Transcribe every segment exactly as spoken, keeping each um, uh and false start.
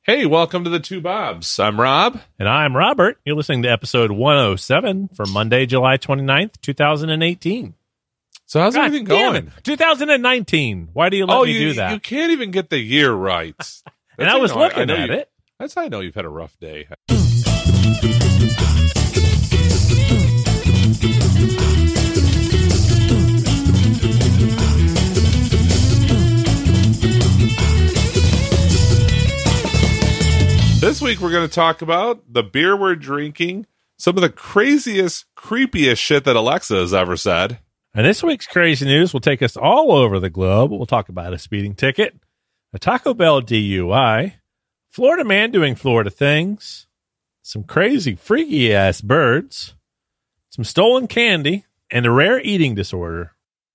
Hey, welcome to the Two Bobs. I'm Rob. And I'm Robert. You're listening to episode one oh seven for Monday, July twenty-ninth, twenty eighteen. So how's God everything damn going? it. twenty nineteen. Why do you let oh, me you, do that? you can't even get the year right. That's and I was know, looking I, I know at you, it. That's how I know you've had a rough day. This week we're going to talk about the beer we're drinking, some of the craziest, creepiest shit that Alexa has ever said. And this week's crazy news will take us all over the globe. We'll talk about a speeding ticket, a Taco Bell D U I, Florida man doing Florida things, some crazy, freaky-ass birds, some stolen candy, and a rare eating disorder.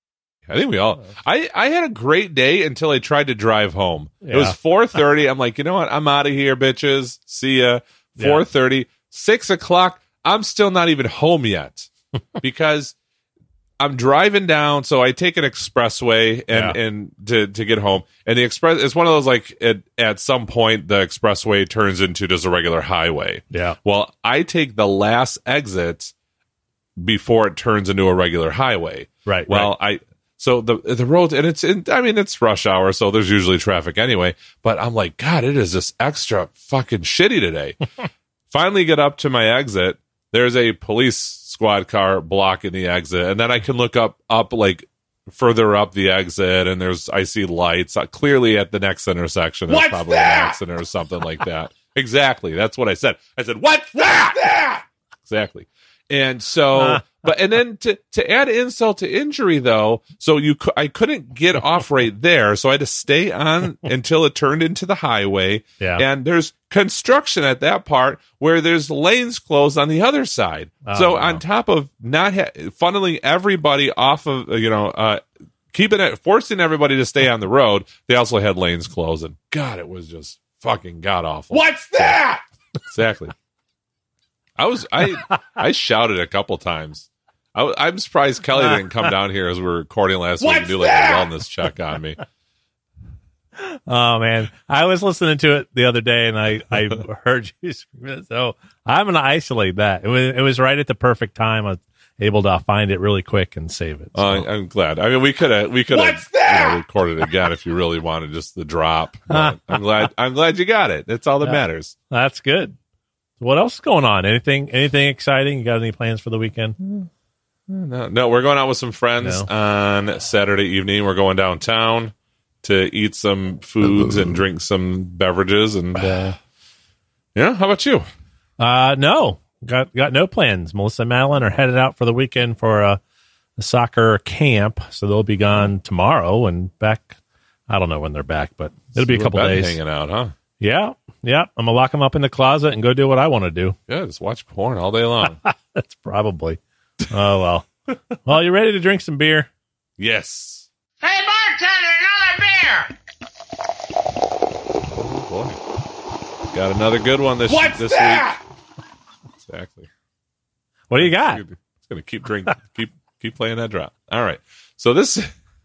I think we all. I, I had a great day until I tried to drive home. Yeah. It was four thirty. I'm like, you know what? I'm out of here, bitches. See ya. Four thirty, yeah. Six o'clock. I'm still not even home yet because I'm driving down. So I take an expressway and, Yeah. and to to get home. And the express it's one of those like at at some point the expressway turns into just a regular highway. Yeah. Well, I take the last exit before it turns into a regular highway. Right. Well, right. I. So the the road, and it's in, I mean, it's rush hour, so there's usually traffic anyway. But I'm like, God, it is just extra fucking shitty today. Finally get up to my exit. There's a police squad car blocking the exit. And then I can look up, up like further up the exit, and there's, I see lights. Uh, clearly at the next intersection, there's What's probably that? an accident or something like that. Exactly. That's what I said. I said, what's that? that? Exactly. And so, but, and then to, to add insult to injury though, so you, cou- I couldn't get off right there. So I had to stay on until it turned into the highway. Yeah. And there's construction at that part where there's lanes closed on the other side. Oh, so wow. on top of not ha- funneling everybody off of, you know, uh, keeping it, forcing everybody to stay on the road, they also had lanes closed. And God, it was just fucking god awful. What's that? Exactly. I was I I shouted a couple times. I, I'm surprised Kelly didn't come down here as we were recording last week and What's do like that? a wellness check on me. Oh man, I was listening to it the other day, and I, I heard you scream it. So I'm going to isolate that. It was it was right at the perfect time. I was able to find it really quick and save it. So. Uh, I'm glad. I mean, we could have we could have What's that? you know, recorded it again if you really wanted just the drop. But I'm glad. I'm glad you got it. That's all that Yeah. matters. That's good. So what else is going on? Anything anything exciting? You got any plans for the weekend? No, no, we're going out with some friends No. on Saturday evening. We're going downtown to eat some foods and drink some beverages. And uh, yeah, how about you? Uh, no, got got no plans. Melissa and Madeline are headed out for the weekend for a, a soccer camp, so they'll be gone tomorrow and back. I don't know when they're back, but it'll be a We're couple been days. hanging out, huh? Yeah, yeah. I'm gonna lock them up in the closet and go do what I want to do. Yeah, just watch porn all day long. That's probably. Oh well. Well, you ready to drink some beer? Yes. Hey, bartender, another beer. Oh boy, got another good one this What's this that? week. Exactly. What do you got? It's gonna keep drinking, keep keep playing that drop. All right. So this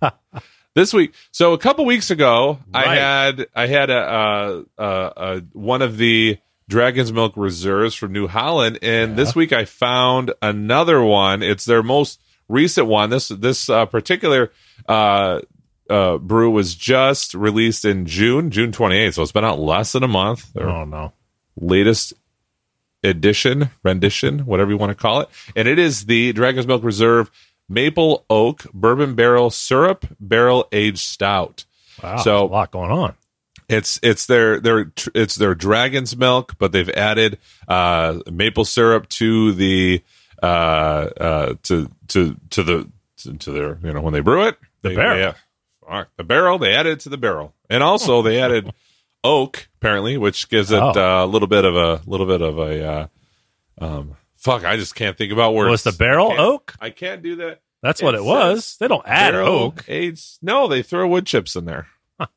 this week. So a couple weeks ago, I Right. had I had a, uh uh uh one of the Dragon's Milk Reserves from New Holland, and this week I found another one. It's their most recent one. This this uh, particular uh, uh, brew was just released in June, June twenty-eighth. So it's been out less than a month. Their Oh no. latest edition, rendition, whatever you want to call it, and it is the Dragon's Milk Reserve Maple Oak Bourbon Barrel Syrup Barrel Aged Stout. Wow. So- there's a lot going on. It's it's their their it's their dragon's milk, but they've added uh, maple syrup to the uh, uh, to to to the to, to their you know when they brew it The they, barrel. they, fuck, the barrel they added it to the barrel, and also they added oak apparently, which gives it Oh. uh, a little bit of a little bit of a uh, um, fuck. I just can't think about words. Was the barrel I can't- oak? I can't do that. That's what It it was. says They don't add Barrel oak. aged. No, they throw wood chips in there.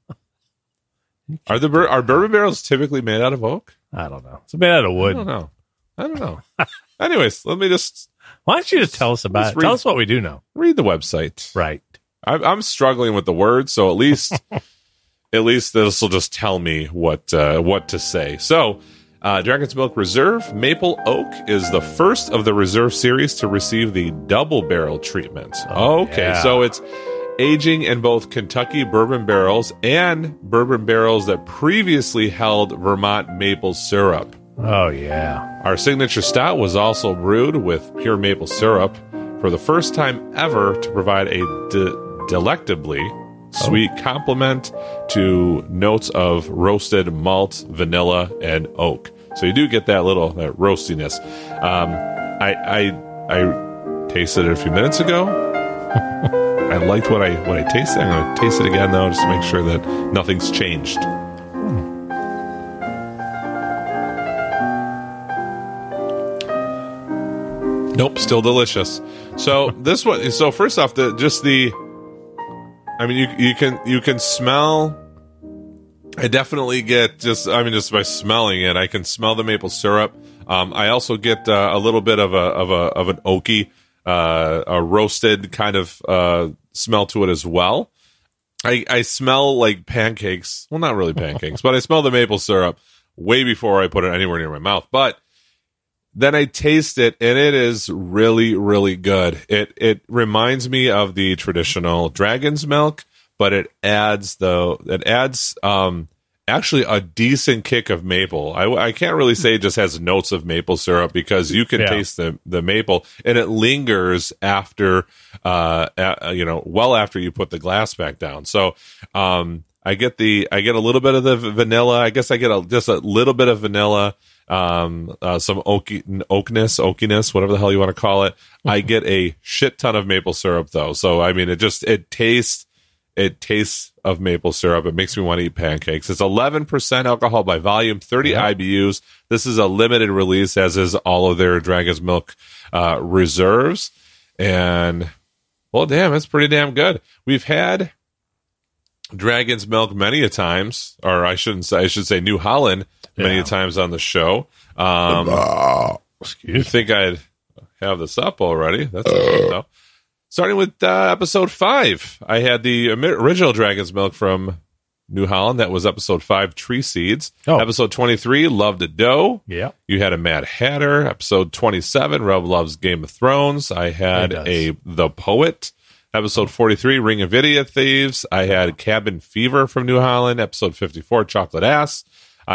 Are the bur- are bourbon barrels typically made out of oak? I don't know. It's made out of I wood. don't know. I don't know. Anyways, let me just Why don't you just tell us about Let's it? Tell read- us what we do know. read the website. Right. I'm, I'm struggling with the words, so at least at least this will just tell me what uh, what to say. So, uh, Dragon's Milk Reserve Maple Oak is the first of the Reserve series to receive the double barrel treatment. Oh, okay, yeah. so it's aging in both Kentucky bourbon barrels and bourbon barrels that previously held Vermont maple syrup. Oh, yeah. Our signature stout was also brewed with pure maple syrup for the first time ever to provide a de- delectably sweet oh. complement to notes of roasted malt, vanilla, and oak. So you do get that little that roastiness. Um, I, I I tasted it a few minutes ago. I liked what I what I tasted. I'm going to taste it again though, just to make sure that nothing's changed. Nope, still delicious. So this one. So first off, the just the. I mean, you you can you can smell. I definitely get just. I mean, just by smelling it, I can smell the maple syrup. Um, I also get uh, a little bit of a of a of an oaky, uh, a roasted kind of uh, smell to it as well. I I smell like pancakes. Well, not really pancakes, but I smell the maple syrup way before I put it anywhere near my mouth. But then I taste it, and it is really, really good. It it reminds me of the traditional Dragon's Milk, but it adds the it adds um, actually a decent kick of maple. I, I can't really say it just has notes of maple syrup because you can yeah. taste the the maple, and it lingers after uh, uh you know well after you put the glass back down. So um, I get the I get a little bit of the vanilla. I guess I get a, just a little bit of vanilla. Um, uh, some oaky, oakness, oakiness, whatever the hell you want to call it. I get a shit ton of maple syrup though. So, I mean, it just, it tastes, it tastes of maple syrup. It makes me want to eat pancakes. It's eleven percent alcohol by volume, thirty yeah. I B Us. This is a limited release, as is all of their Dragon's Milk, uh, reserves. And, well, damn, it's pretty damn good. We've had Dragon's Milk many a times, or I shouldn't say, I should say New Holland many yeah. times on the show. Um, uh, you think I'd have this up already? That's okay, though. Starting with uh, episode five, I had the original Dragon's Milk from New Holland. That was episode five, Tree Seeds. Oh. Episode twenty-three, Love to Dough. Yeah. You had a Mad Hatter. Episode twenty-seven, Rob Loves Game of Thrones. I had a The Poet. Episode forty-three, Ring of Idiot Thieves. I had Cabin Fever from New Holland. Episode fifty-four, Chocolate Ass.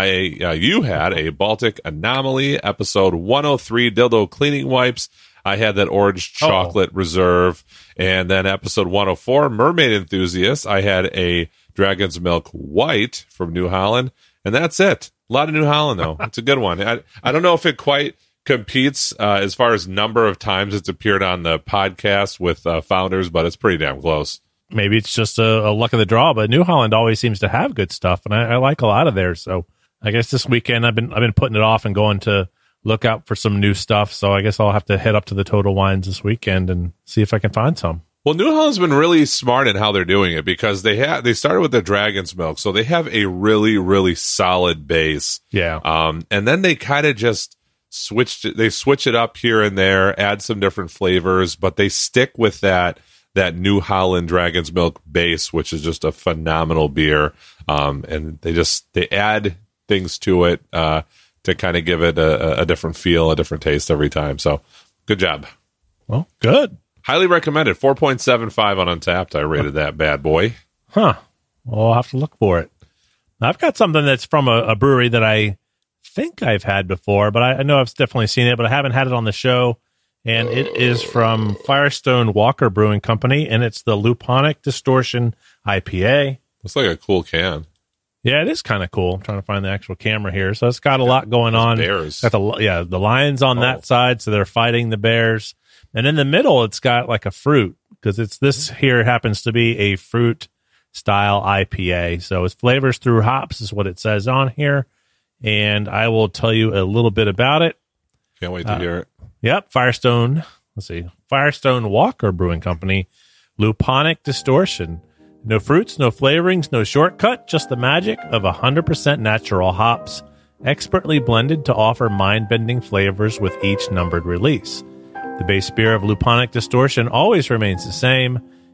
I uh, you had a Baltic Anomaly. Episode one oh three, Dildo Cleaning Wipes. I had that Orange Chocolate oh. Reserve. And then episode one oh four, Mermaid Enthusiast. I had a Dragon's Milk White from New Holland. And that's it. A lot of New Holland, though. It's a good one. I, I don't know if it quite competes uh, as far as number of times it's appeared on the podcast with uh, founders, but it's pretty damn close. Maybe it's just a, a luck of the draw, but New Holland always seems to have good stuff, and I, I like a lot of theirs. So I guess this weekend I've been I've been putting it off and going to look out for some new stuff. So I guess I'll have to head up to the Total Wines this weekend and see if I can find some. Well, New Holland's been really smart in how they're doing it because they have they started with the Dragon's Milk, so they have a really really solid base. Yeah, um, and then they kind of just switched it. They switch it up here and there, add some different flavors, but they stick with that that New Holland Dragon's Milk base, which is just a phenomenal beer. Um, and they just they add things to it uh, to kind of give it a, a different feel, a different taste every time. So good job. Well, good. Highly recommended. four point seven five on Untapped. I rated that bad boy. Huh. Well, I'll have to look for it. I've got something that's from a, a brewery that I think I've had before, but I, I know I've definitely seen it, but I haven't had it on the show. And it is from Firestone Walker Brewing Company, and it's the Luponic Distortion I P A. Looks like a cool can. Yeah, it is kind of cool. I'm trying to find the actual camera here. So it's got a lot going on. Bears. Got the, yeah, the lions on oh. that side, so they're fighting the bears. And in the middle, it's got like a fruit, because it's this here happens to be a fruit style I P A. So it's flavors through hops is what it says on here. And I will tell you a little bit about it. Can't wait to uh, hear it. Yep, Firestone. Let's see. Firestone Walker Brewing Company. Luponic Distortion. No fruits, no flavorings, no shortcut, just the magic of one hundred percent natural hops, expertly blended to offer mind-bending flavors with each numbered release. The base beer of Luponic Distortion always remains the same.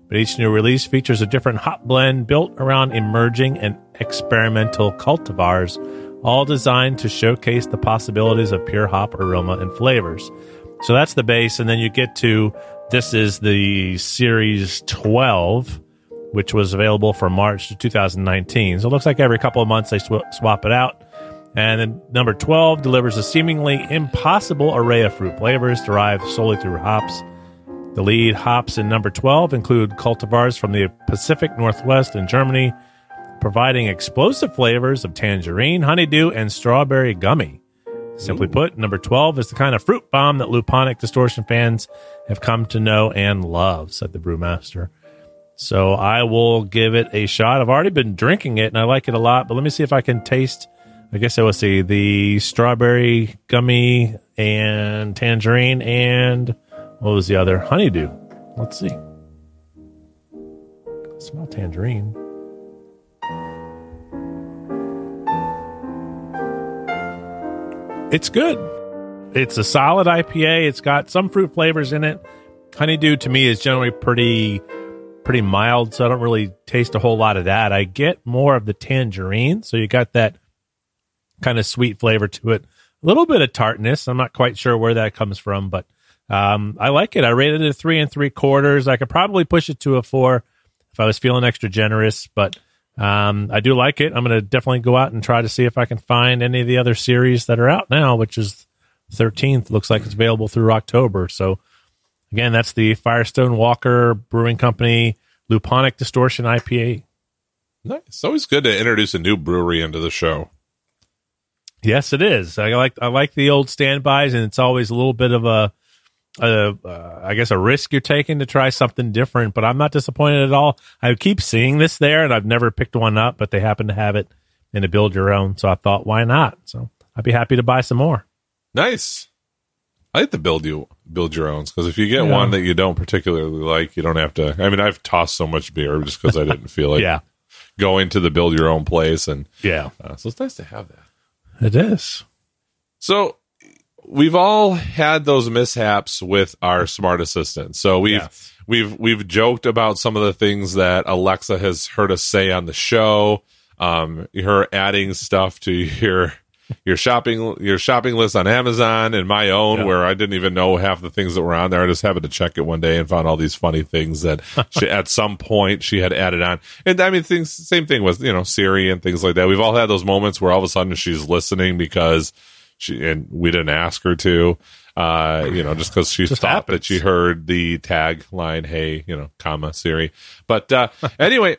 but each new release features a different hop blend built around emerging and experimental cultivars, all designed to showcase the possibilities of pure hop aroma and flavors. So that's the base, and then you get to, this is the Series twelve, which was available for March of two thousand nineteen. So it looks like every couple of months they sw- swap it out. And then number twelve delivers a seemingly impossible array of fruit flavors derived solely through hops. The lead hops in number twelve include cultivars from the Pacific Northwest and Germany, providing explosive flavors of tangerine, honeydew, and strawberry gummy. Simply Ooh. put, number twelve is the kind of fruit bomb that Luponic Distortion fans have come to know and love, said the brewmaster. So I will give it a shot. I've already been drinking it, and I like it a lot, but let me see if I can taste... I guess I will see the strawberry gummy and tangerine and what was the other? Honeydew. Let's see. I smell tangerine. It's good. It's a solid I P A. It's got some fruit flavors in it. Honeydew to me is generally pretty pretty mild, so I don't really taste a whole lot of that. I get more of the tangerine, so you got that kind of sweet flavor to it. A little bit of tartness. I'm not quite sure where that comes from, but um, I like it. I rated it a three and three quarters. I could probably push it to a four if I was feeling extra generous, but um, I do like it. I'm going to definitely go out and try to see if I can find any of the other series that are out now, which is thirteenth. Looks like it's available through October. So again, that's the Firestone Walker Brewing Company Luponic Distortion I P A. Nice. It's always good to introduce a new brewery into the show. Yes, it is. I like I like the old standbys, and it's always a little bit of a, a uh, I guess, a risk you're taking to try something different. But I'm not disappointed at all. I keep seeing this there, and I've never picked one up, but they happen to have it in a build your own. So I thought, why not? So I'd be happy to buy some more. Nice. I like to build you build your own, because if you get yeah. one that you don't particularly like, you don't have to. I mean, I've tossed so much beer just because I didn't feel like yeah. going to the build your own place, and yeah, uh, so it's nice to have that. It is. So we've all had those mishaps with our smart assistant. So we've yes. we've we've joked about some of the things that Alexa has heard us say on the show. Um, her adding stuff to your your shopping your shopping list on Amazon, and my own, yeah. where I didn't even know half the things that were on there. I just happened to check it one day and found all these funny things that she, at some point she had added on. And I mean, things same thing with, you know, Siri and things like that. We've all had those moments where all of a sudden she's listening because she and we didn't ask her to. Uh, you know, just because she just thought happens. that she heard the tagline, "Hey, you know, comma Siri." But uh, anyway,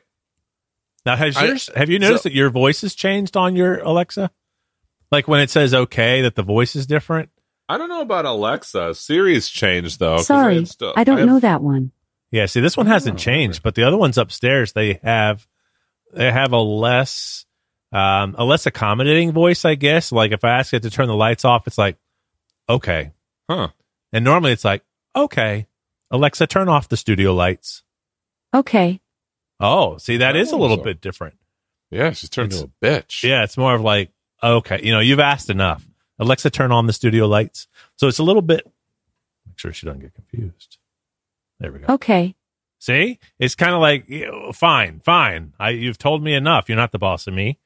now has yours? I, have you noticed so, that your voice has changed on your Alexa? Like when it says "okay," that the voice is different. I don't know about Alexa. Siri's changed though. Sorry, I, still, I don't I have, know that one. Yeah, see, this one hasn't changed, but the other ones upstairs, they have they have a less um, a less accommodating voice, I guess. Like if I ask it to turn the lights off, it's like, "Okay," huh? And normally it's like, "Okay, Alexa, turn off the studio lights." Okay. Oh, see, that oh, is a little so. bit different. Yeah, she's turned it's, into a bitch. Yeah, it's more of like, okay, you know, you've asked enough. Alexa, turn on the studio lights. So it's a little bit. Make sure she doesn't get confused. There we go. Okay. See, it's kind of like, you know, fine, fine. I, you've told me enough. You're not the boss of me.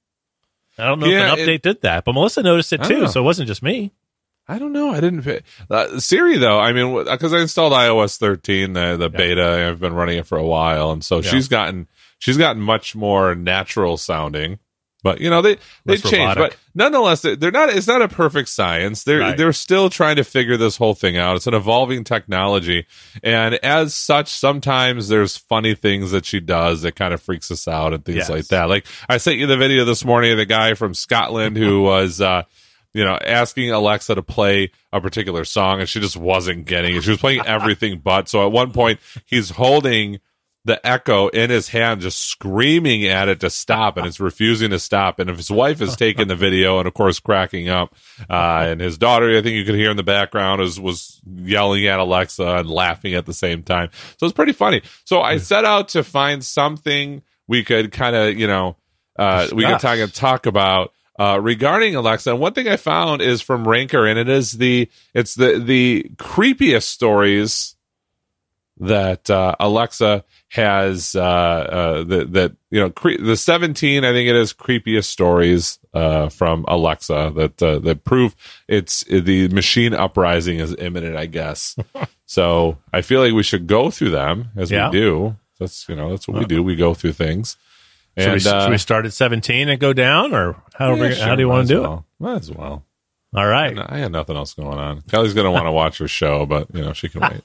I don't know yeah, if an update it, did that, but Melissa noticed it too, so it wasn't just me. I don't know. I didn't. Uh, Siri though. I mean, because I installed i O S thirteen, the the yeah. beta. I've been running it for a while, and so yeah. she's gotten she's gotten much more natural sounding. But you know they they changed, but nonetheless they're not. It's not a perfect science. They're right. they're still trying to figure this whole thing out. It's an evolving technology, and as such, sometimes there's funny things that she does that kind of freaks us out and things yes. like that. Like I sent you the video this morning of the guy from Scotland who was, uh, you know, asking Alexa to play a particular song, and she just wasn't getting it. She was playing everything but. So at one point, he's holding the Echo in his hand, just screaming at it to stop, and it's refusing to stop. And if his wife is taking the video and of course cracking up, uh, and his daughter, I think you could hear in the background, was, was yelling at Alexa and laughing at the same time. So it's pretty funny. So I set out to find something we could kind of, you know, uh, we could talk, talk about, uh, regarding Alexa. And one thing I found is from Ranker, and it is the, it's the, the creepiest stories that uh, Alexa has uh, uh, that that you know cre- the seventeen, I think it is, creepiest stories uh, from Alexa that uh, that prove it's the machine uprising is imminent, I guess. So I feel like we should go through them as Yeah. we do. That's you know that's what we do. We go through things. Should, And, we, uh, should we start at seventeen and go down, or how, yeah, we, sure, how do you might want as to do well. Might as well. it? All right. I had nothing else going on. Kelly's going to want to watch her show, but you know she can wait.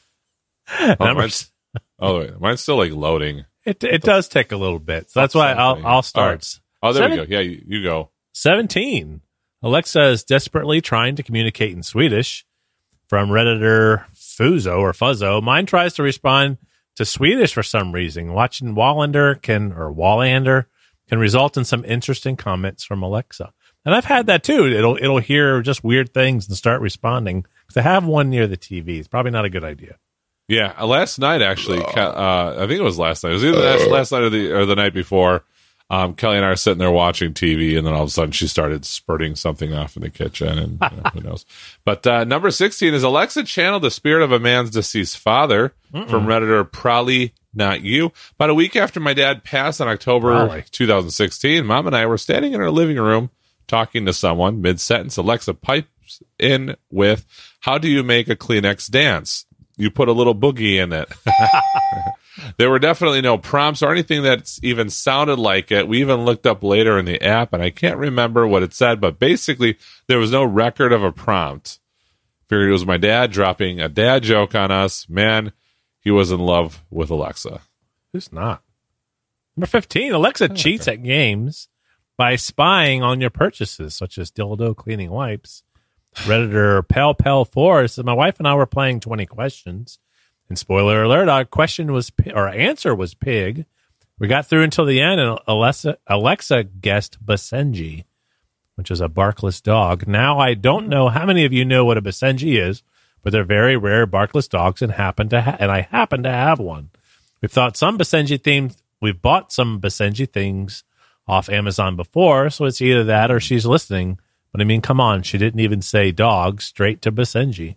Oh, Number- mine's, oh wait, mine's still like loading. It it does take a little bit, so that's why I'll I'll start. Oh, there Seven- we go. Yeah, you, you go. seventeen. Alexa is desperately trying to communicate in Swedish. From Redditor Fuzo or Fuzzo, mine tries to respond to Swedish for some reason. Watching Wallander can or Wallander can result in some interesting comments from Alexa, and I've had that too. It'll it'll hear just weird things and start responding. Because I have one near the T V. It's probably not a good idea. Yeah, uh, last night actually. Ke- Uh, I think it was last night. It was either last, last night or the or the night before. Um, Kelly and I are sitting there watching T V, and then all of a sudden she started spurting something off in the kitchen, and you know, who knows. But uh, number sixteen is Alexa channeled the spirit of a man's deceased father. Mm-mm. From Redditor Probably Not You. About a week after my dad passed in October Probably. twenty sixteen, Mom and I were standing in our living room talking to someone. Mid-sentence, Alexa pipes in with, "How do you make a Kleenex dance? You put a little boogie in it." There were definitely no prompts or anything that's even sounded like it. We even looked up later in the app, and I can't remember what it said, but basically there was no record of a prompt. Figured it was my dad dropping a dad joke on us. Man, he was in love with Alexa. Who's not? Number fifteen, Alexa like cheats her. at games by spying on your purchases, such as dildo cleaning wipes. Redditor Pell Pell four says, my wife and I were playing twenty questions. And spoiler alert, our question was, our answer was pig. We got through until the end, and Alexa, Alexa guessed Basenji, which is a barkless dog. Now, I don't know how many of you know what a Basenji is, but they're very rare barkless dogs, and happen to ha- and I happen to have one. We've thought some Basenji themed, we've bought some Basenji things off Amazon before, so it's either that or she's listening. But I mean, come on, she didn't even say dog, straight to Basenji.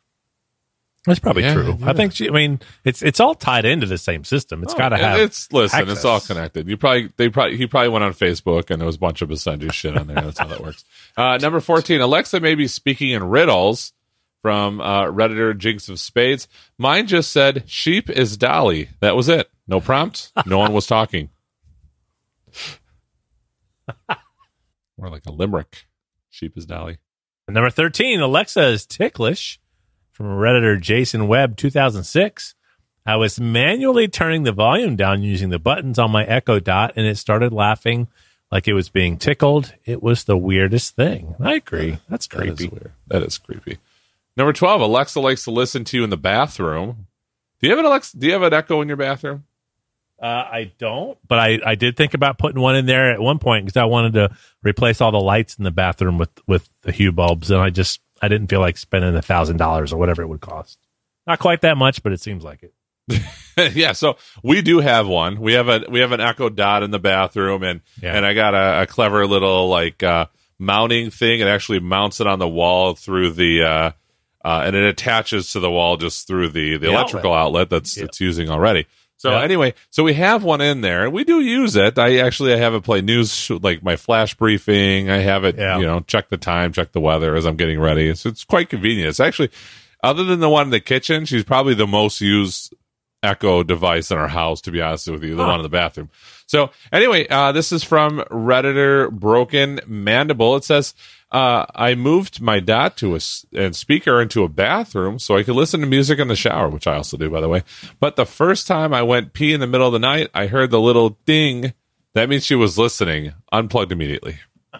That's probably Yeah, true. yeah. I think she, I mean, it's it's all tied into the same system. It's Oh, got to have. It's listen. access. It's all connected. You probably they probably he probably went on Facebook and there was a bunch of Basenji shit on there. That's how that works. Uh, number fourteen, Alexa may be speaking in riddles. From uh, Redditor Jinx of Spades. Mine just said sheep is Dolly. That was it. No prompt. No one was talking. More like a limerick. Sheep is Dolly. Number thirteen, Alexa is ticklish. From Redditor Jason Webb, two thousand six. I was manually turning the volume down using the buttons on my Echo Dot, and it started laughing like it was being tickled. It was the weirdest thing. I agree. That's That creepy. is weird. That is creepy. Number twelve, Alexa likes to listen to you in the bathroom. Do you have an Alexa? Do you have an Echo in your bathroom? Uh, I don't, but I, I did think about putting one in there at one point because I wanted to replace all the lights in the bathroom with, with the Hue bulbs, and I just I didn't feel like spending a thousand dollars or whatever it would cost. Not quite that much, but it seems like it. Yeah, so we do have one. We have a we have an Echo Dot in the bathroom, and Yeah. and I got a, a clever little like uh, mounting thing. It actually mounts it on the wall through the uh, uh, and it attaches to the wall just through the the, The electrical outlet, that's Yep. it's using already. So Yep. anyway, so we have one in there, and we do use it. I actually I have it play news sh- like my flash briefing. I have it, Yeah. you know, check the time, check the weather as I'm getting ready. So it's quite convenient. It's actually, other than the one in the kitchen, she's probably the most used Echo device in our house, to be honest with you, the Huh. one in the bathroom. So anyway, uh, this is from Redditor Broken Mandible. It says, uh, I moved my dot to a s- and speaker into a bathroom so I could listen to music in the shower, which I also do, by the way. But the first time I went pee in the middle of the night, I heard the little ding. That means she was listening. Unplugged immediately.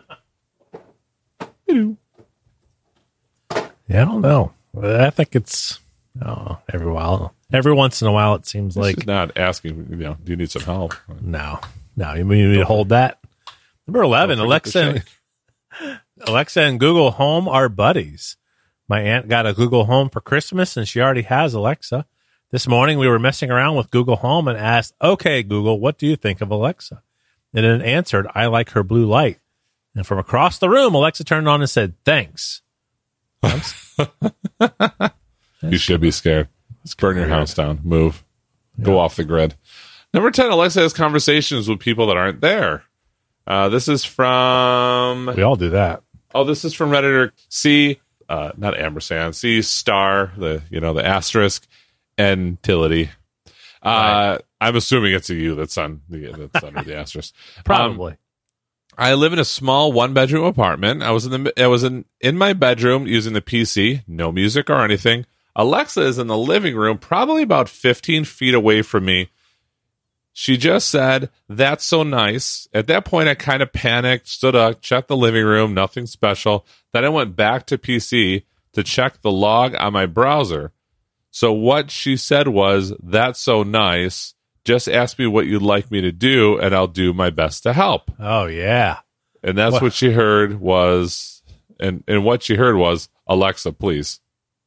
Yeah, I don't know. I think it's oh, every while, every once in a while, it seems Like, like She's not asking, you know, do you need some help? no, no. You mean me to hold that? Number eleven, Don't forget Alexa. to And, Alexa and Google Home are buddies. My aunt got a Google Home for Christmas, and she already has Alexa. This morning, we were messing around with Google Home and asked, "Okay, Google, what do you think of Alexa?" And it answered, "I like her blue light." And from across the room, Alexa turned on and said, "Thanks." You should be scared. Let's burn your house down. Move. Go off the grid. Number ten, Alexa has conversations with people that aren't there. Uh, this is from... We all do that. Oh, this is from Redditor C, uh, not ampersand, C star, the you know the asterisk, and Tility. Uh, right. I'm assuming it's a U that's on the that's under the asterisk. Probably. Um, I live in a small one bedroom apartment. I was in the I was in in my bedroom using the P C, no music or anything. Alexa is in the living room, probably about fifteen feet away from me. She just said, "That's so nice." At that point, I kind of panicked, stood up, checked the living room, nothing special. Then I went back to P C to check the log on my browser. So what she said was, "That's so nice. Just ask me what you'd like me to do, and I'll do my best to help." Oh, yeah. And that's what, what she heard was, and, and what she heard was, "Alexa, please."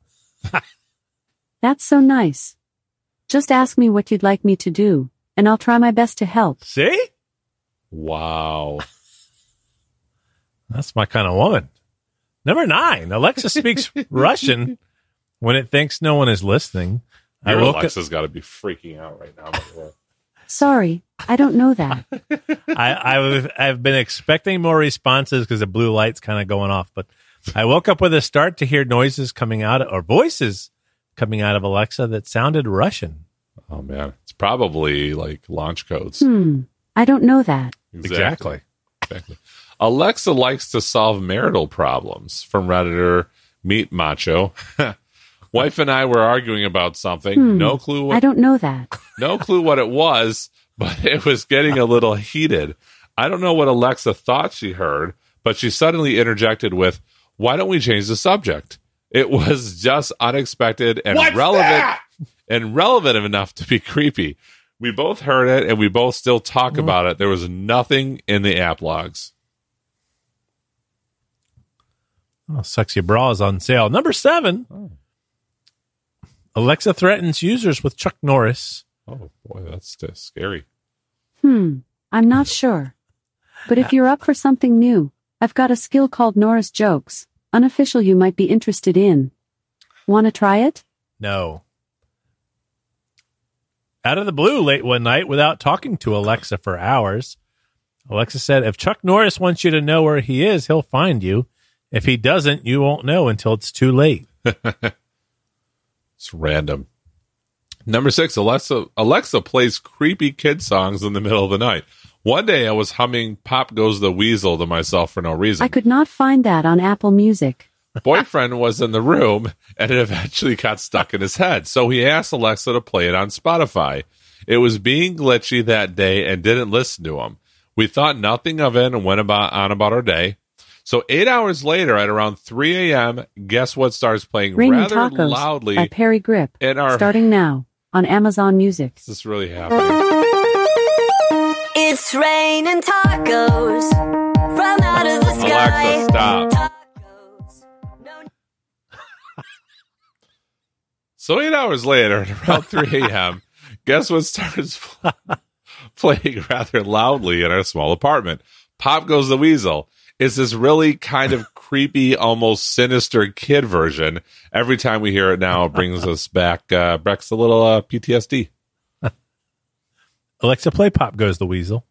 That's so nice. Just ask me what you'd like me to do, and I'll try my best to help. See? Wow. That's my kind of woman. Number nine, Alexa speaks Russian when it thinks no one is listening. Your Alexa's got to be freaking out right now. Sorry, I don't know that. I, I've, I've been expecting more responses because the blue light's kind of going off, but I woke up with a start to hear noises coming out, or voices coming out of Alexa that sounded Russian. Oh, man. It's probably like launch codes. Hmm. I don't know that. Exactly. Exactly. Alexa likes to solve marital problems. From Redditor Meat Macho. Wife and I were arguing about something. Hmm. No clue what I don't know that. No clue what it was, but it was getting a little heated. I don't know what Alexa thought she heard, but she suddenly interjected with, "Why don't we change the subject?" It was just unexpected and What's relevant that? and relevant enough to be creepy. We both heard it, and we both still talk mm. about it. There was nothing in the app logs. Oh, sexy bra is on sale. Number seven. Oh. Alexa threatens users with Chuck Norris. Oh, boy, that's uh, scary. Hmm, I'm not sure. But if you're up for something new, I've got a skill called Norris Jokes. Unofficial you might be interested in. Want to try it? No. Out of the blue late one night without talking to Alexa for hours, Alexa said, "If Chuck Norris wants you to know where he is, he'll find you. If he doesn't, you won't know until it's too late." It's random. Number six, Alexa Alexa plays creepy kid songs in the middle of the night. One day I was humming "Pop Goes the Weasel" to myself for no reason. I could not find that on Apple Music. Boyfriend was in the room, and it eventually got stuck in his head. So he asked Alexa to play it on Spotify. It was being glitchy that day and didn't listen to him. We thought nothing of it and went about on about our day. So eight hours later, at around three a.m., guess what starts playing Raining rather Tacos loudly? By Perry Grip, in our, starting now on Amazon Music. Is this really happening? It's raining tacos from out of the sky. Alexa, stop. Tacos. No. So eight hours later, at around three a.m., guess what starts playing rather loudly in our small apartment? Pop Goes the Weasel. It's this really kind of creepy, almost sinister kid version. Every time we hear it now, it brings us back, uh, Breck's a little uh, P T S D. Alexa, play Pop Goes the Weasel.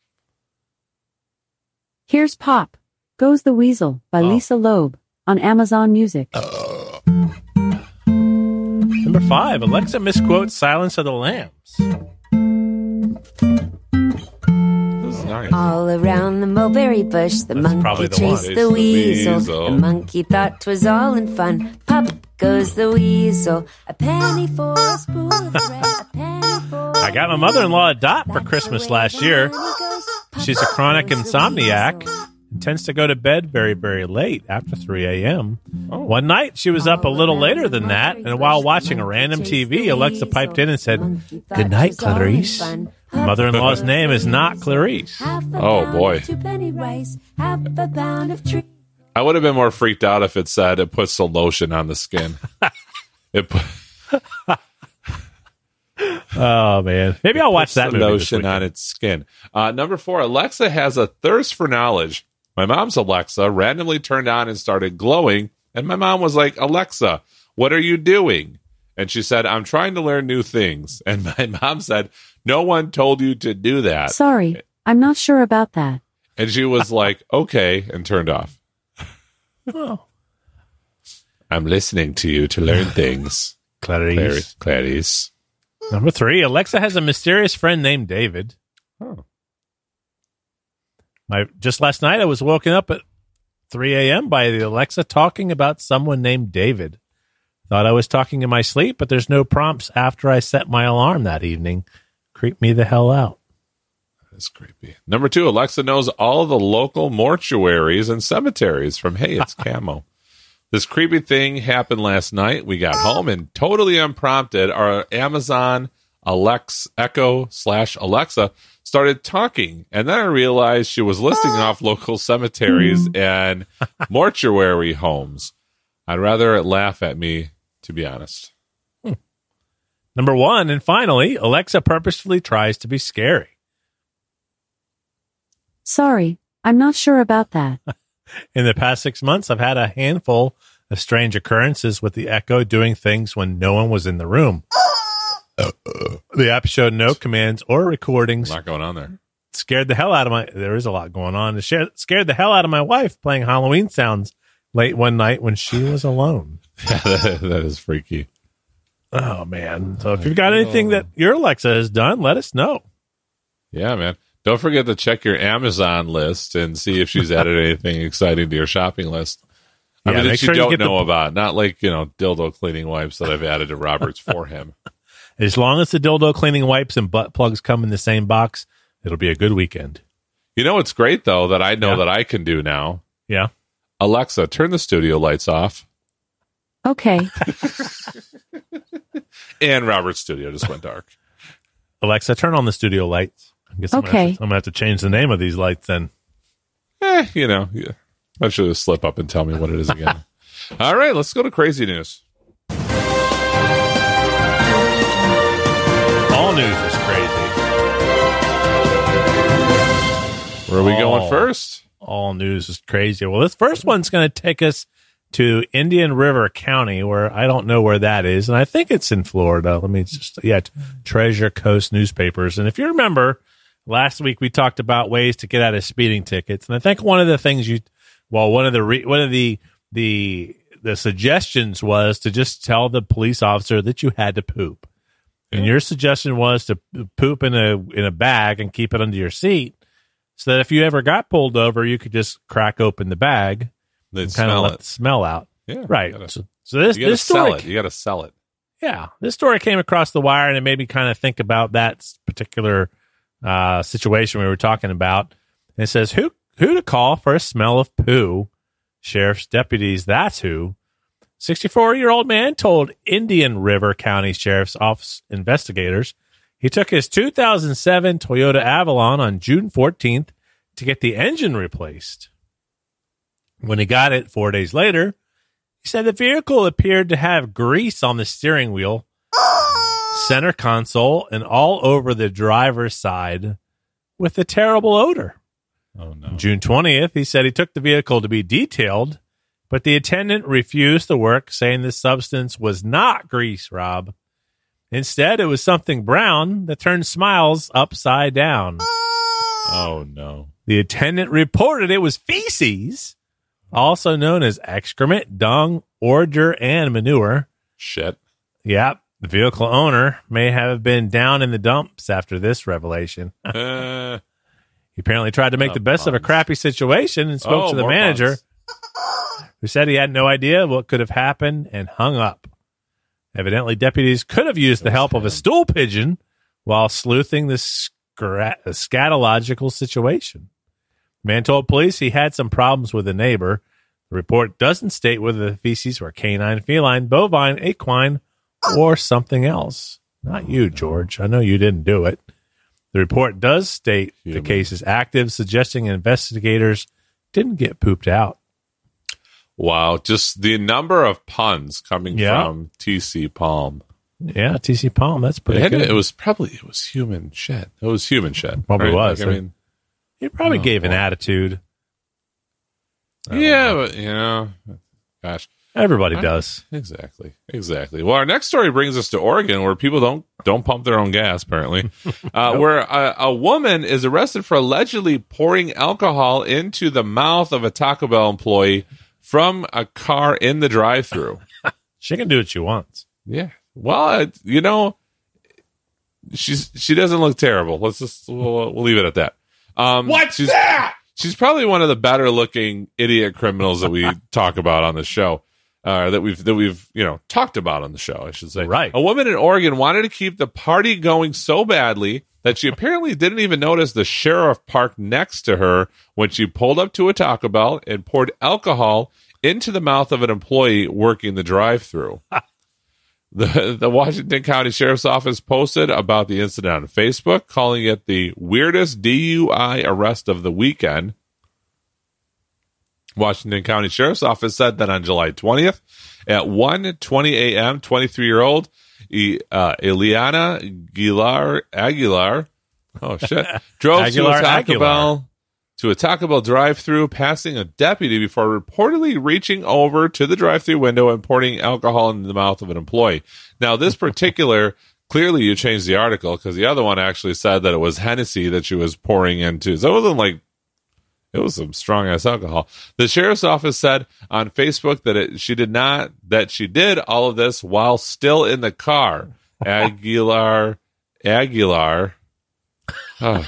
Here's Pop Goes the Weasel by oh. Lisa Loeb on Amazon Music. Uh. Number five, Alexa misquotes Silence of the Lambs. Nice. All around the mulberry bush, the That's monkey the chased one. the, the weasel. weasel. The monkey thought 'twas all in fun. Pop goes the weasel. A penny for a spool of thread. A penny for I got my mother-in-law a dot for Christmas last year. She's a chronic insomniac and tends to go to bed very, very late after three a.m. Oh. One night, she was up a little later than that, and while watching a random T V, Alexa piped in and said, "Good night, Clarice." Her mother-in-law's name is not Clarice. Oh, boy. I would have been more freaked out if it said it puts the lotion on the skin. It put, oh, man. Maybe I'll watch that the movie lotion on its skin. Uh, number four, Alexa has a thirst for knowledge. My mom's Alexa randomly turned on and started glowing, and my mom was like, "Alexa, what are you doing?" And she said, I'm trying to learn new things. And my mom said, no one told you to do that. Sorry, I'm not sure about that. And she was like, okay, and turned off. Oh. I'm listening to you to learn things. Clarice. Clarice. Number three, Alexa has a mysterious friend named David. Oh. My just last night, I was woken up at three a.m. by the Alexa talking about someone named David. Thought I was talking in my sleep, but there's no prompts after I set my alarm that evening. Creeped me the hell out. That's creepy. Number two, Alexa knows all the local mortuaries and cemeteries from Hey, It's Camo. This creepy thing happened last night. We got home and totally unprompted, our Amazon Alexa Echo slash Alexa started talking. And then I realized she was listing off local cemeteries and mortuary homes. I'd rather it laugh at me, to be honest. Hmm. Number one, and finally, Alexa purposefully tries to be scary. Sorry, I'm not sure about that. In the past six months, I've had a handful of strange occurrences with the Echo doing things when no one was in the room. The app showed no commands or recordings. A lot going on there. Scared the hell out of my... There is a lot going on. It scared the hell out of my wife playing Halloween sounds late one night when she was alone. Yeah, that, that is freaky. Oh, man. So if you've got anything that your Alexa has done, let us know. Yeah, man. Don't forget to check your Amazon list and see if she's added anything exciting to your shopping list. I Yeah, mean, that make you sure you don't get know the- about. Not like, you know, dildo cleaning wipes that I've added to Robert's for him. As long as the dildo cleaning wipes and butt plugs come in the same box, it'll be a good weekend. You know what's great, though, that I know Yeah. that I can do now? Yeah. Alexa, turn the studio lights off. Okay, And Robert's studio just went dark. Alexa, turn on the studio lights. I guess I'm Okay. Gonna have to, I'm going to have to change the name of these lights then. Eh, you know, yeah. I should just slip up and tell me what it is again. All right, let's go to crazy news. All news is crazy. Where are we going Oh. first? All news is crazy. Well, this first one's going to take us to Indian River County, where I don't know where that is, and I think it's in Florida. Let me just, yeah, Treasure Coast Newspapers. And if you remember, last week we talked about ways to get out of speeding tickets, and I think one of the things you, well, one of the re, one of the the the suggestions was to just tell the police officer that you had to poop, and your suggestion was to poop in a in a bag and keep it under your seat, so that if you ever got pulled over, you could just crack open the bag. They'd Kind of smell let it. the smell out. Yeah, Right. You gotta, So, so this you gotta this sell story, it. You got to sell it. yeah, this story came across the wire, and it made me kind of think about that particular uh, situation we were talking about. And it says who who to call for a smell of poo? Sheriff's deputies. That's who. sixty-four-year-old man told Indian River County Sheriff's Office investigators he took his two thousand seven Toyota Avalon on June fourteenth to get the engine replaced. When he got it four days later, he said the vehicle appeared to have grease on the steering wheel, center console, and all over the driver's side with a terrible odor. Oh, no. On June twentieth, he said he took the vehicle to be detailed, but the attendant refused the work, saying the substance was not grease, Rob. Instead, it was something brown that turned smiles upside down. Oh, no. The attendant reported it was feces, also known as excrement, dung, ordure, and manure. Shit. Yep. The vehicle owner may have been down in the dumps after this revelation. Uh, He apparently tried to make Oh, the best of a puns. crappy situation and spoke Oh, to the more manager, puns. who said he had no idea what could have happened and hung up. Evidently, deputies could have used the help of a stool pigeon while sleuthing the scra- scatological situation. The man told police he had some problems with a neighbor. The report doesn't state whether the feces were canine, feline, bovine, equine, or something else. Not you, George. I know you didn't do it. The report does state the Human. case is active, suggesting investigators didn't get pooped out. wow. Just the number of puns coming Yeah. from T C Palm. Yeah, T C Palm, that's It, pretty had- good. it was probably, it was human shit. It was human shit. Probably right? was. Like, I mean, He probably Oh, gave an boy. attitude. I don't yeah, know. but, you know, gosh. Everybody does. Exactly. Exactly. Well, our next story brings us to Oregon, where people don't don't pump their own gas, apparently. Uh, nope. Where a, a woman is arrested for allegedly pouring alcohol into the mouth of a Taco Bell employee from a car in the drive-thru. She can do what she wants. Yeah. Well, it, you know, she's she doesn't look terrible. Let's just we'll, we'll leave it at that. Um, What's she's, that? She's probably one of the better looking idiot criminals that we talk about on the show. Uh, that we've that we've you know talked about on the show, I should say. Right. A woman in Oregon wanted to keep the party going so badly that she apparently didn't even notice the sheriff parked next to her when she pulled up to a Taco Bell and poured alcohol into the mouth of an employee working the drive-thru. the The Washington County Sheriff's Office posted about the incident on Facebook, calling it the weirdest D U I arrest of the weekend. Washington County Sheriff's Office said that on July twentieth at one twenty a.m., twenty-three-year-old uh, Eliana Aguilar, Aguilar oh shit, drove Aguilar, to a Taco Aguilar. Bell to a Taco Bell drive-thru, passing a deputy before reportedly reaching over to the drive-thru window and pouring alcohol into the mouth of an employee. Now, this particular, clearly you changed the article because the other one actually said that it was Hennessy that she was pouring into. So it wasn't like It was some strong ass alcohol. The sheriff's office said on Facebook that it, she did not, that she did all of this while still in the car. Aguilar, Aguilar, oh,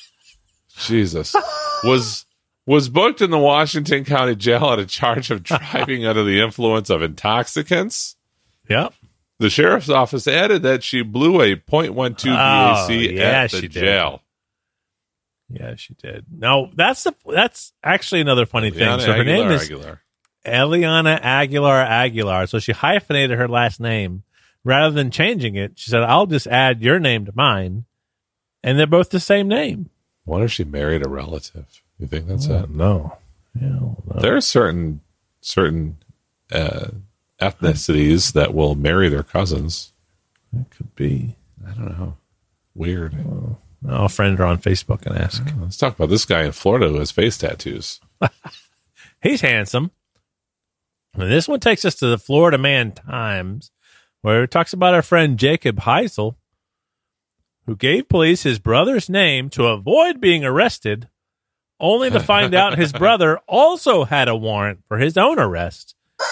Jesus, was was booked in the Washington County Jail on a charge of driving under the influence of intoxicants. Yep. The sheriff's office added that she blew a point one two B A C Oh, yeah, at the she did. jail. Yeah, she did. No, that's the that's actually another funny thing. Eliana So her Aguilar, name is Aguilar. Eliana Aguilar Aguilar. So she hyphenated her last name rather than changing it. She said, "I'll just add your name to mine," and they're both the same name. I wonder if she married a relative. You think that's Oh, it? no. Yeah, no. There are certain certain uh, ethnicities that will marry their cousins. It could be. I don't know. Weird. Oh, I'll friend her on Facebook and ask. Oh, let's talk about this guy in Florida who has face tattoos. He's handsome. And this one takes us to the Florida Man Times, where it talks about our friend Jacob Heisel, who gave police his brother's name to avoid being arrested, only to find out his brother also had a warrant for his own arrest.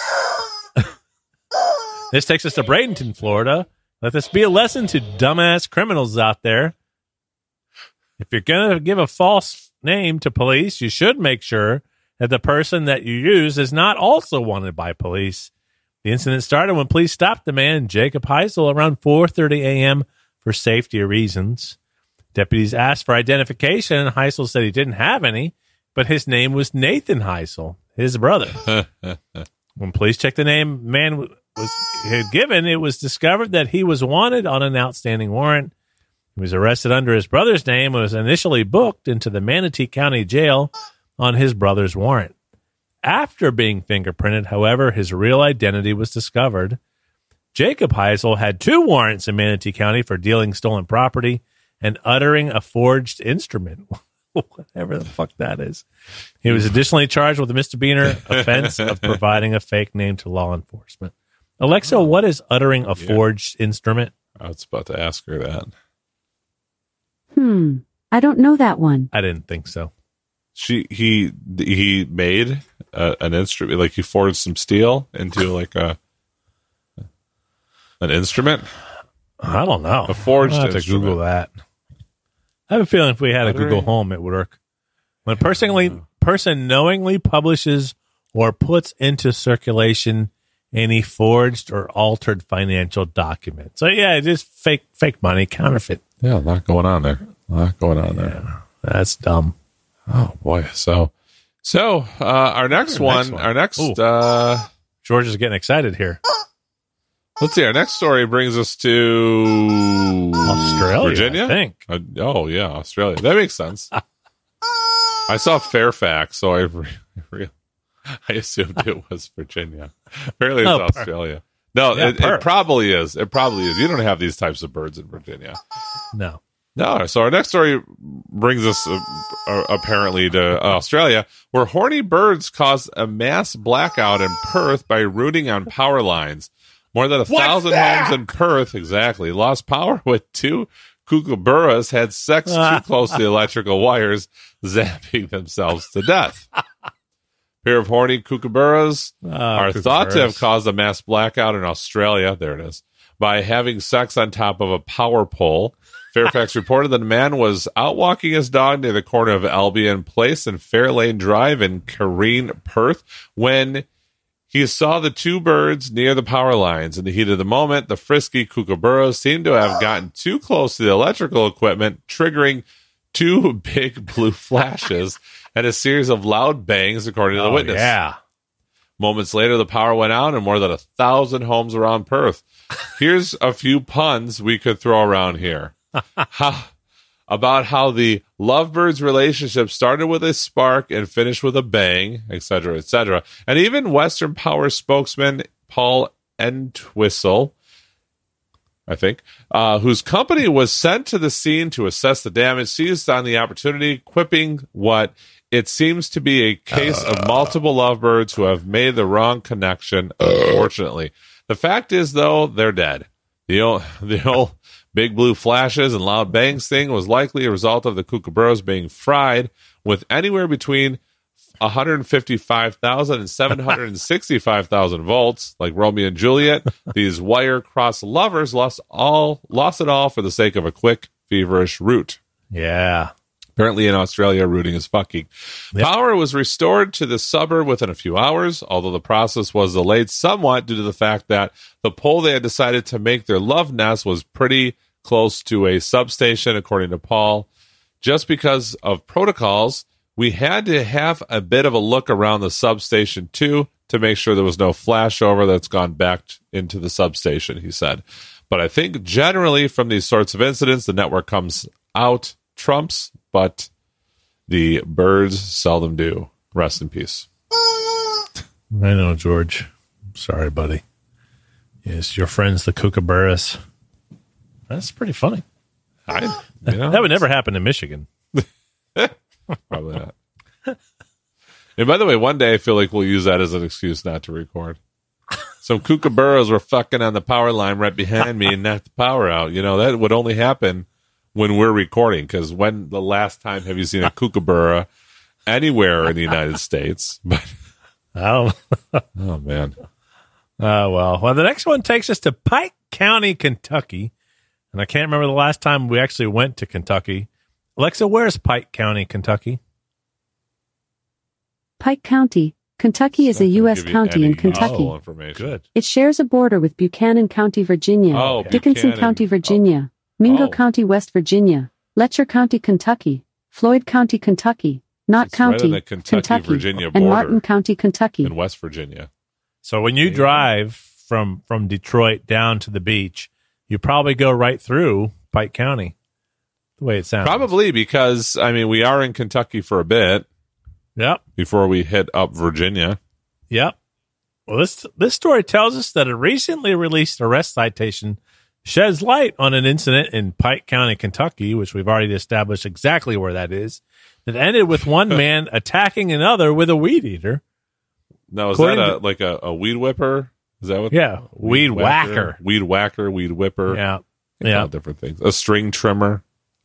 This takes us to Bradenton, Florida. Let this be a lesson to dumbass criminals out there. If you're going to give a false name to police, you should make sure that the person that you use is not also wanted by police. The incident started when police stopped the man, Jacob Heisel, around four thirty a.m. for safety reasons. Deputies asked for identification, and Heisel said he didn't have any, but his name was Nathan Heisel, his brother. When police checked the name man was had given, it was discovered that he was wanted on an outstanding warrant. He was arrested under his brother's name and was initially booked into the Manatee County Jail on his brother's warrant. After being fingerprinted, however, his real identity was discovered. Jacob Heisel had two warrants in Manatee County for dealing stolen property and uttering a forged instrument. Whatever the fuck that is. He was additionally charged with a misdemeanor offense of providing a fake name to law enforcement. Alexa, what is uttering a forged instrument? I was about to ask her that. Hmm. I don't know that one. I didn't think so. She he he made uh, an instrument, like he forged some steel into like a an instrument. I don't know. A forged I'll have to instrument. Google that. I have a feeling if we had a Uttering- Google Home, it would work. When a person, person knowingly publishes or puts into circulation any forged or altered financial document. So yeah, it is fake fake money, counterfeit. Yeah, a lot going on there. A lot going on there. Yeah, that's dumb. Oh boy. So so uh, our next Our one, next one. our next Ooh. uh, George is getting excited here. let's see. Our next story brings us to Australia, Virginia. I think. Uh, oh yeah, Australia. That makes sense. I saw Fairfax, so I re- re- I assumed it was Virginia. Apparently, it's Oh, per- Australia. No, Yeah, it, per- it probably is. It probably is. You don't have these types of birds in Virginia. No. No, so our next story brings us uh, uh, apparently to Australia, where horny birds caused a mass blackout in Perth by rooting on power lines. More than a What's thousand that? homes in Perth, exactly, lost power with two kookaburras had sex too close to the electrical wires, zapping themselves to death. A pair of horny kookaburras Oh, are thought to have kookaburras. caused a mass blackout in Australia. There it is. By having sex on top of a power pole. Fairfax reported that a man was out walking his dog near the corner of Albion Place and Fairlane Drive in Careen, Perth, when he saw the two birds near the power lines. In the heat of the moment, the frisky kookaburras seemed to have gotten too close to the electrical equipment, triggering two big blue flashes and a series of loud bangs, according to the Oh, witness. yeah. Moments later, the power went out in more than a thousand homes around Perth. Here's a few puns we could throw around here. how, about how the lovebirds relationship started with a spark and finished with a bang, et cetera, et cetera. And even Western Power spokesman Paul Entwistle, I think, uh, whose company was sent to the scene to assess the damage, seized on the opportunity, quipping what it seems to be a case uh. of multiple lovebirds who have made the wrong connection, unfortunately. The fact is, though, they're dead. The old, the old big blue flashes and loud bangs thing was likely a result of the kookaburras being fried with anywhere between one hundred fifty-five thousand and seven hundred sixty-five thousand volts. Like Romeo and Juliet, these wire-crossed lovers lost all lost it all for the sake of a quick, feverish root. Yeah. Apparently in Australia, rooting is fucking. Yep. Power was restored to the suburb within a few hours, although the process was delayed somewhat due to the fact that the pole they had decided to make their love nest was pretty close to a substation, according to Paul. Just because of protocols, we had to have a bit of a look around the substation, too, to make sure there was no flashover that's gone back into the substation, he said. But I think generally from these sorts of incidents, the network comes out trumps, but the birds seldom do. Rest in peace. I know, George. Sorry, buddy. Yes, your friends, the kookaburras. That's pretty funny. I, you know, That would never happen in Michigan. probably not. And by the way, one day I feel like we'll use that as an excuse not to record. Some kookaburras were fucking on the power line right behind me and knocked the power out. You know, that would only happen when we're recording, because when the last time have you seen a kookaburra anywhere in the United States? But Oh, oh man, oh well. Well, the next one takes us to Pike County, Kentucky, and I can't remember the last time we actually went to Kentucky. Alexa, where's Pike County, Kentucky? Pike County, Kentucky is Not a gonna U S give you county any in Kentucky. useful information. Good. It shares a border with Buchanan County, Virginia, Oh, Dickinson Buchanan. County, Virginia, Mingo Oh. County, West Virginia, Letcher County, Kentucky, Floyd County, Kentucky, Knott It's right on County, the Kentucky-Virginia and border. Martin County, Kentucky. In West Virginia. So when you drive from from Detroit down to the beach, you probably go right through Pike County. The way it sounds. Probably because, I mean, we are in Kentucky for a bit Yep. before we hit up Virginia. Yep. Well, this this story tells us that a recently released arrest citation sheds light on an incident in Pike County, Kentucky, which we've already established exactly where that is, that ended with one man attacking another with a weed eater. Now, is According that a, to- like a, a weed whipper? Is that what? Yeah, weed whacker. Weed whacker, weed whipper. Yeah. They call Yeah. it different things. A string trimmer.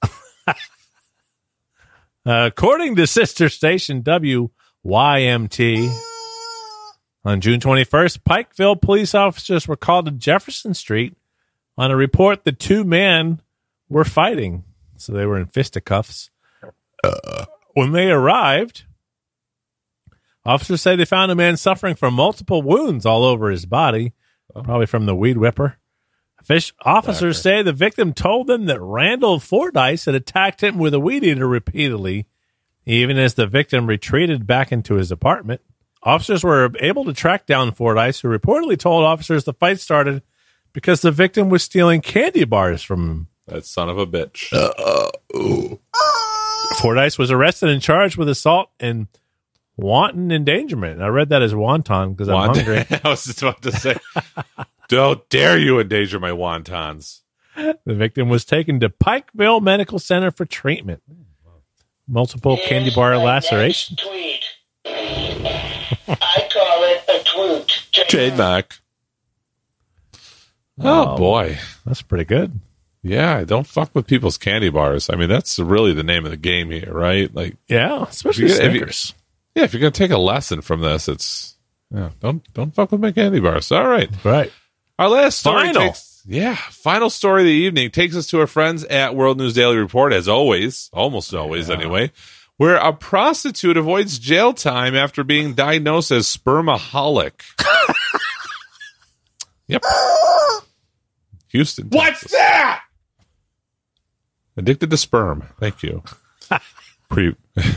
Uh, according to sister station W Y M T, on June twenty-first, Pikeville police officers were called to Jefferson Street on a report that two men were fighting. So they were in fisticuffs. Uh, when they arrived, officers say they found a man suffering from multiple wounds all over his body, probably from the weed whipper. Fish officers say the victim told them that Randall Fordyce had attacked him with a weed eater repeatedly, even as the victim retreated back into his apartment. Officers were able to track down Fordyce, who reportedly told officers the fight started because the victim was stealing candy bars from him. That son of a bitch. Fordyce was arrested and charged with assault and wanton endangerment. I read that as wonton because I'm Want- hungry. I was just about to say, don't dare you endanger my wontons. The victim was taken to Pikeville Medical Center for treatment. Multiple candy bar lacerations. Tweet. I call it a tweet. Trademark. Oh, Wow. boy. That's pretty good. Yeah, don't fuck with people's candy bars. I mean, that's really the name of the game here, right? Like, Yeah, especially If you- if you- Snickers. yeah, if you're gonna take a lesson from this, it's yeah, don't don't fuck with my candy bars. All right. Right. Our last story Final. takes yeah, final story of the evening takes us to our friends at World News Daily Report, as always, almost always anyway, where a prostitute avoids jail time after being diagnosed as spermaholic. Yep. Houston. What's Texas. that? Addicted to sperm. Thank you. Pre-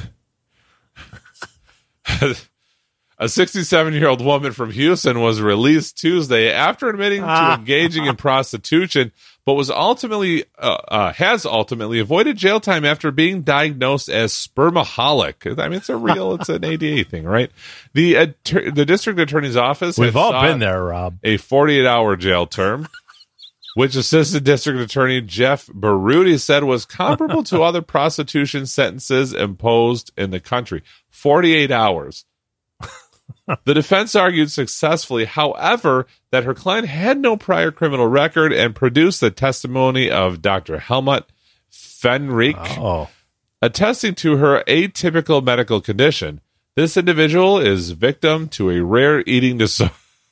A sixty-seven-year-old woman from Houston was released Tuesday after admitting to engaging in prostitution, but was ultimately uh, uh, has ultimately avoided jail time after being diagnosed as spermaholic. I mean, it's a real, it's an A D A thing, right? The attor- the district attorney's office. We've has all sought been there, Rob. A forty-eight hour jail term, which Assistant District Attorney Jeff Baruti said was comparable to other prostitution sentences imposed in the country. forty-eight hours. The defense argued successfully, however, that her client had no prior criminal record and produced the testimony of Doctor Helmut Fenrick, Oh. attesting to her atypical medical condition. This individual is victim to a rare eating disorder.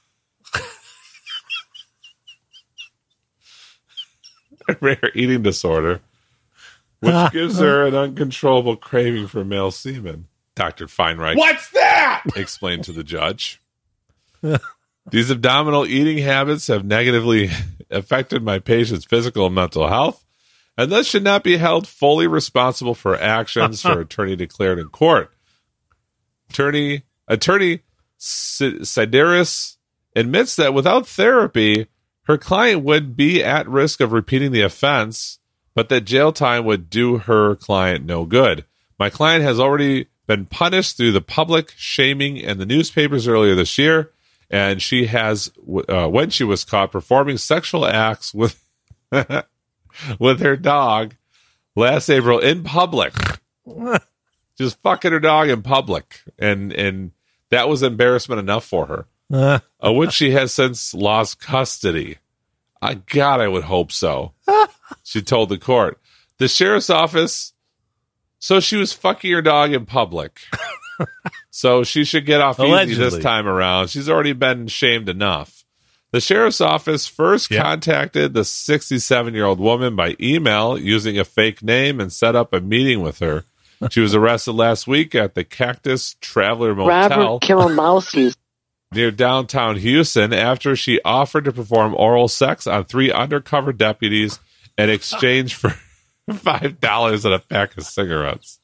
a rare eating disorder, which gives her an uncontrollable craving for male semen. Doctor Feinreich What's that? explained to the judge. These abdominal eating habits have negatively affected my patient's physical and mental health, and thus should not be held fully responsible for actions her attorney declared in court. Attorney Attorney Sideris admits that without therapy, her client would be at risk of repeating the offense, but that jail time would do her client no good. My client has already been punished through the public shaming in the newspapers earlier this year, and she has, uh, when she was caught performing sexual acts with with her dog last April in public, just fucking her dog in public, and and that was embarrassment enough for her, Uh, of which she has since lost custody. I God, I would hope so. She told the court. The sheriff's office. So she was fucking her dog in public. So she should get off easy Allegedly. this time around. She's already been shamed enough. The sheriff's office first Yeah. contacted the sixty-seven-year-old woman by email using a fake name and set up a meeting with her. She was arrested last week at the Cactus Traveler Motel Robert Kilomowski. near downtown Houston after she offered to perform oral sex on three undercover deputies in exchange for five dollars and a pack of cigarettes.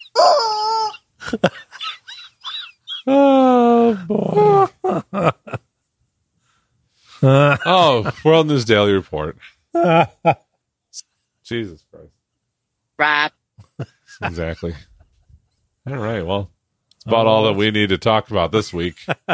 Oh boy! Oh, World News Daily Report. Jesus Christ! Rob. Exactly. All right. Well, it's about all that we need to talk about this week.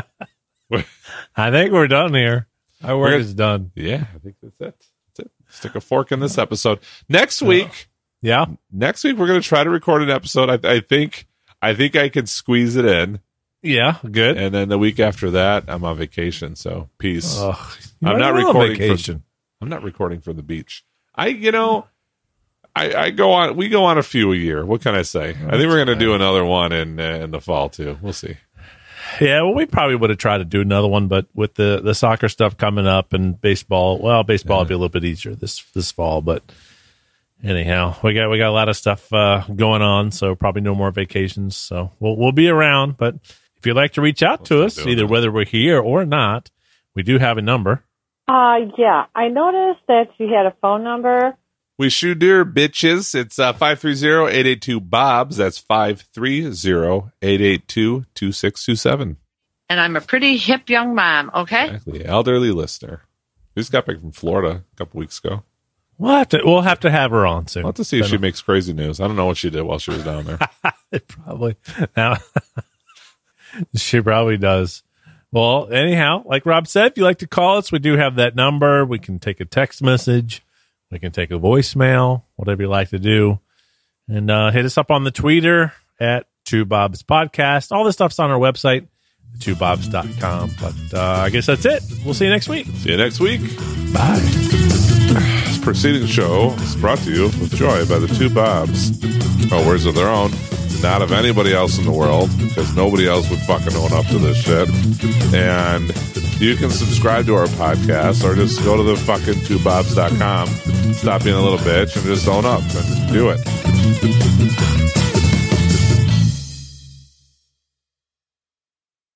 I think we're done here. Our work We're- is done. Yeah, I think that's it. That's it. Stick a fork in this episode. Next week. Yeah. Next week we're going to try to record an episode. I, I think I think I can squeeze it in, Yeah. Good. and then the week after that I'm on vacation. So peace. Ugh, I'm you're not on recording vacation. From, I'm not recording from the beach. I you know I, I go on. We go on a few a year. What can I say? I think we're going to do another one in uh, in the fall too. We'll see. Yeah, well, we probably would have tried to do another one, but with the, the soccer stuff coming up and baseball, well, baseball will be a little bit easier this this fall. But anyhow, we got we got a lot of stuff uh, going on, so probably no more vacations. So we'll we'll be around. But if you'd like to reach out to We'll us, start doing either that. whether we're here or not, we do have a number. Uh, yeah. I noticed that you had a phone number. We shoot dear bitches. It's uh, five three zero, eight eight two, B O B S. That's five three zero, eight eight two, two six two seven. And I'm a pretty hip young mom, okay? Exactly. Elderly listener. We just got back from Florida a couple weeks ago. We'll have to, we'll have to have her on soon. I'll have to see if she makes crazy news. I don't know what she did while she was down there. Probably. Now, she probably does. Well, anyhow, like Rob said, if you like to call us, we do have that number. We can take a text message. We can take a voicemail, whatever you like to do. And uh, hit us up on the Twitter at Two Bobs Podcast. All this stuff's on our website, two bobs dot com. But uh, I guess that's it. We'll see you next week. See you next week. Bye. This preceding show is brought to you with joy by the Two Bobs. Oh, words of their own. Not of anybody else in the world, because nobody else would fucking own up to this shit. And you can subscribe to our podcast or just go to the fucking two bobs dot com, stop being a little bitch, and just own up and do it.